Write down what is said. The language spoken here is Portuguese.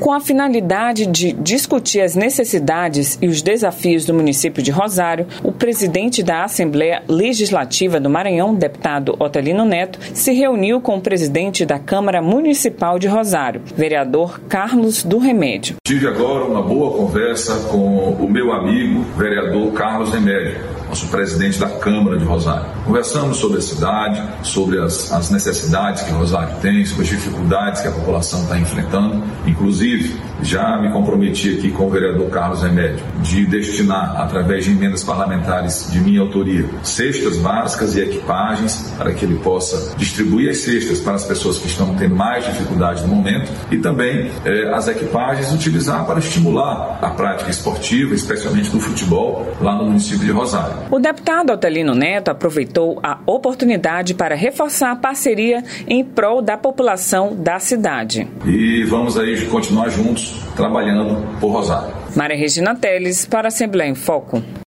Com a finalidade de discutir as necessidades e os desafios do município de Rosário, o presidente da Assembleia Legislativa do Maranhão, deputado Otelino Neto, se reuniu com o presidente da Câmara Municipal de Rosário, vereador Carlos do Remédio. Tive agora uma boa conversa com o meu amigo, vereador Carlos Remédio, nosso presidente da Câmara de Rosário. Conversamos sobre a cidade, sobre as necessidades que Rosário tem, sobre as dificuldades que a população está enfrentando. Inclusive, já me comprometi aqui com o vereador Carlos Remédio de destinar, através de emendas parlamentares de minha autoria, cestas básicas e equipagens para que ele possa distribuir as cestas para as pessoas que estão tendo mais dificuldade no momento e também as equipagens utilizar para estimular a prática esportiva, especialmente do futebol, lá no município de Rosário. O deputado Otelino Neto aproveitou a oportunidade para reforçar a parceria em prol da população da cidade. E vamos aí continuar juntos, trabalhando por Rosário. Maria Regina Teles, para a Assembleia em Foco.